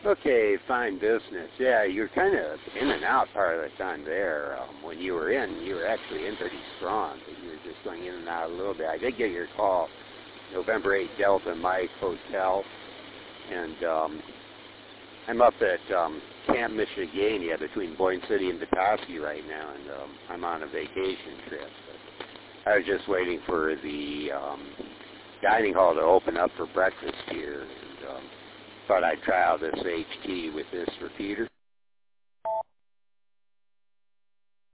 Okay, fine business. Yeah, you're kind of in and out part of the time there. When you were actually in pretty strong, but you were just going in and out a little bit. I did get your call, November 8 Delta Mike Hotel, and I'm up at Camp Michigania between Boyne City and Petoskey right now, and I'm on a vacation trip. But I was just waiting for the dining hall to open up for breakfast here, and thought I'd try out this HT with this repeater.